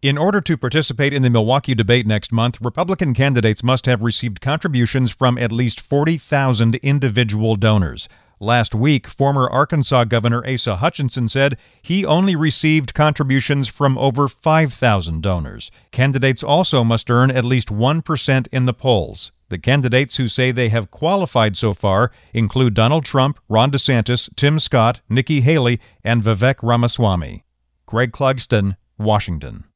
In order to participate in the Milwaukee debate next month, Republican candidates must have received contributions from at least 40,000 individual donors. Last week, former Arkansas Governor Asa Hutchinson said he only received contributions from over 5,000 donors. Candidates also must earn at least 1% in the polls. The candidates who say they have qualified so far include Donald Trump, Ron DeSantis, Tim Scott, Nikki Haley, and Vivek Ramaswamy. Greg Clugston, Washington.